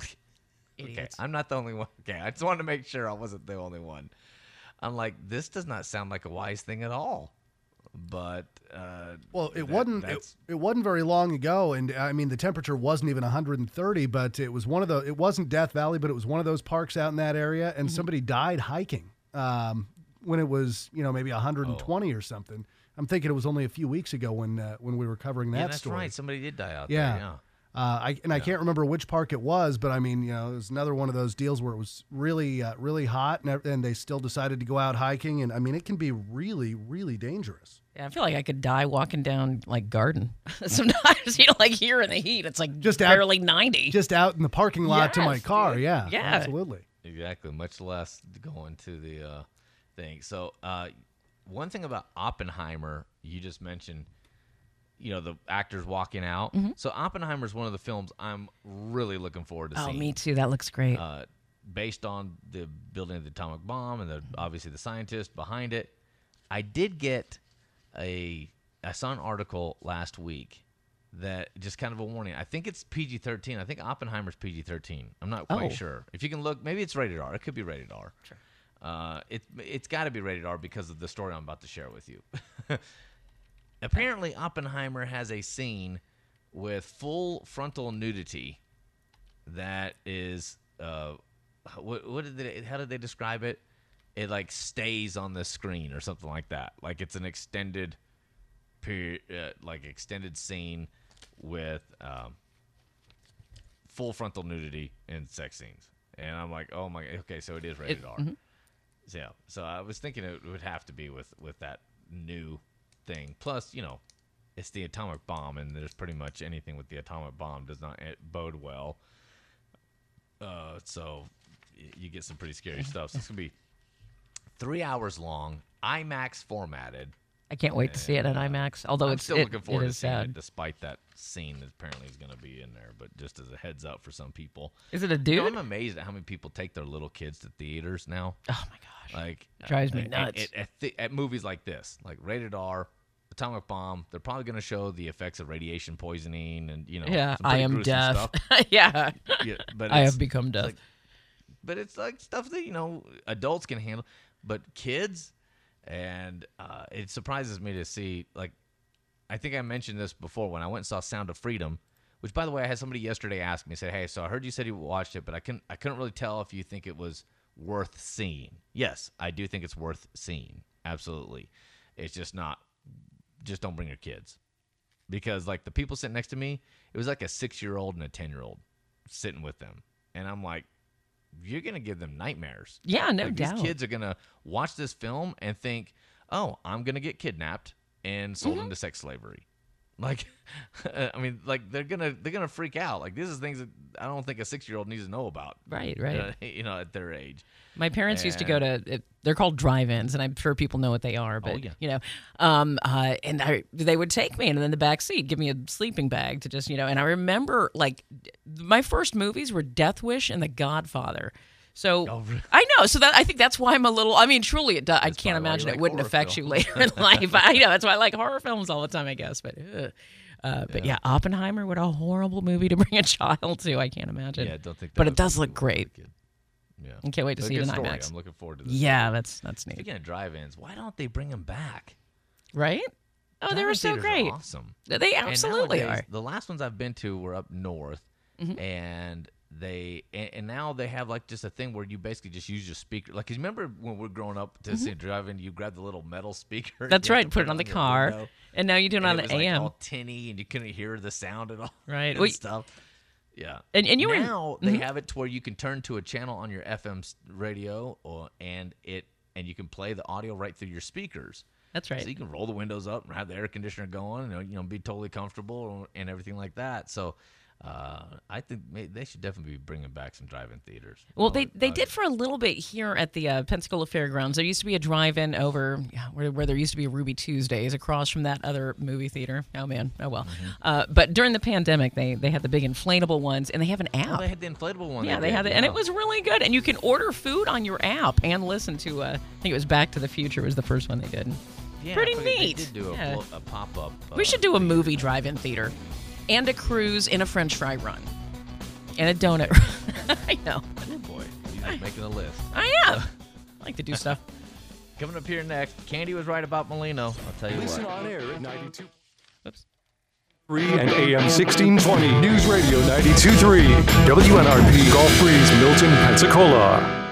Okay, I'm not the only one. Okay, I just wanted to make sure I wasn't the only one. I'm like, this does not sound like a wise thing at all. But uh, Well, it that- wasn't. It, that's- it wasn't very long ago, and I mean the temperature wasn't even one hundred thirty. But it was one of the. It wasn't Death Valley, but it was one of those parks out in that area, and somebody died hiking um, when it was you know maybe one hundred twenty or something. I'm thinking it was only a few weeks ago when uh, when we were covering that yeah, that's story. right. Somebody did die out Yeah. there. Yeah. Uh, I and I can't remember which park it was, but I mean, you know, it was another one of those deals where it was really, uh, really hot, and, and they still decided to go out hiking, and I mean, it can be really, really dangerous. Yeah, I feel like I could die walking down like garden. Sometimes, you know, like here in the heat, it's like Just out- barely ninety. Just out in the parking lot to my Yes, car, dude. yeah, Yeah. absolutely. Exactly. Much less going to the uh, thing. So, uh, one thing about Oppenheimer, you just mentioned, you know, the actors walking out. Mhm. So, Oppenheimer is one of the films I'm really looking forward to Oh, seeing. me too. That looks great. Uh, based on the building of the atomic bomb and the obviously the scientist behind it. I did get a I saw an article last week that just kind of a warning. I think it's P G thirteen. I think Oppenheimer's P G thirteen. I'm not quite Oh. sure. If you can look, maybe it's rated R. It could be rated R. Sure. Uh, it, it's got to be rated R because of the story I'm about to share with you. Apparently, Oppenheimer has a scene with full frontal nudity that is, uh, what, what did they, how did they describe it? It like stays on the screen or something like that. Like it's an extended period, uh, like extended scene with um, full frontal nudity and sex scenes. And I'm like, oh my, okay, so it is rated It- R. mhm. So, yeah, so I was thinking it would have to be with, with that new thing. Plus, you know, it's the atomic bomb, and there's pretty much anything with the atomic bomb does not eh, bode well. Uh, so y- you get some pretty scary stuff. So it's gonna be three hours long, IMAX formatted. I can't wait to see it at IMAX. Although I'm it's still it- looking forward it to is seeing sad. it, despite that scene that apparently is going to be in there. But just as a heads up for some people, Is it a You know, dude? I'm amazed at how many people take their little kids to theaters now. Oh my gosh, like Drives me at- nuts. At, at, thi- at movies like this, like rated R, atomic bomb. They're probably going to show the effects of radiation poisoning and you know. Yeah, some I pretty am gruesome deaf. Stuff. Yeah. yeah, but I it's- have become it's deaf. like- but it's like stuff that you know adults can handle, but kids, and uh, it surprises me to see. Like, I think I mentioned this before when I went and saw Sound of Freedom, which, by the way, I had somebody yesterday ask me, say, "Hey, so I heard you said you watched it, but I couldn't, I couldn't really tell if you think it was worth seeing." Yes, I do think it's worth seeing. Absolutely, it's just not. Just don't bring your kids, because like the people sitting next to me, it was like a six-year-old and a ten-year-old sitting with them, and I'm like, you're gonna give them nightmares. Yeah, no Like, doubt. These kids are gonna watch this film and think, "Oh, I'm gonna get kidnapped and sold Mhm. into sex slavery." Like, I mean, like they're gonna they're gonna freak out. Like this is things that I don't think a six year old needs to know about. Right, right. Uh, you know, at their age. My parents used to go And- to. It, they're called drive-ins, and I'm sure people know what they are. But Oh, yeah. you know, um, uh, and I, they would take me, and in the back seat, give me a sleeping bag to just, you know. And I remember, like, my first movies were Death Wish and The Godfather. So Oh, I know. So that I think that's why I'm a little. I mean, truly, it does, I can't probably why you imagine like it wouldn't horror affect you films. later in life. I know that's why I like horror films all the time, I guess. But. Uh, uh, but yeah. Oppenheimer, what a horrible movie to bring a child to. I can't imagine. Yeah, I don't think that But it was does a look movie for a great. kid. Yeah. I can't wait to But a see it good in story. IMAX. I'm looking forward to this. Yeah, story. that's that's neat. Speaking of drive-ins, why don't they bring them back? Right? Oh, they were Drive-in so theaters are great. awesome. They And absolutely nowadays, are. The last ones I've been to were up north, Mhm. and they and, and now they have like just a thing where you basically just use your speaker. Like, 'cause you remember when we're growing up to see a drive-in, you grab the little metal speaker. That's you have right. to Put it on the your car, window, and now you do it and on it an was, like, A M. all tinny, and you couldn't hear the sound at all. Right. and Well, stuff. Yeah. And- and you were- now they Mhm. have it to where you can turn to a channel on your F M s- radio, or and it and you can play the audio right through your speakers. That's right. So you can roll the windows up and have the air conditioner going, and you know, be totally comfortable and everything like that. So Uh, I think may- they should definitely be bringing back some drive-in theaters. Well, they they did for a little bit here at the uh, Pensacola Fairgrounds. There used to be a drive-in over yeah, where, where there used to be a Ruby Tuesdays across from that other movie theater. Oh, man. Oh, well. Mm-hmm. Uh, but during the pandemic, they, they had the big inflatable ones, and they have an app. Oh, they had the inflatable one. Yeah, they had it, yeah. and it was really good. And you can order food on your app and listen to, uh, I think it was Back to the Future was the first one they did. Yeah, Pretty I forget, neat. They did do a, Yeah. blo- a pop-up. Uh, We should do a movie drive-in theater and a cruise and a French fry run and a donut run. I know. Oh, boy. You're making a list. I am. I like to do stuff. Coming up here next, Candy was right about Molino. I'll tell you Listen what. on air at ninety-two. Oops. three and A M sixteen twenty News Radio ninety-two point three W N R P Gulf Breeze, Milton, Pensacola.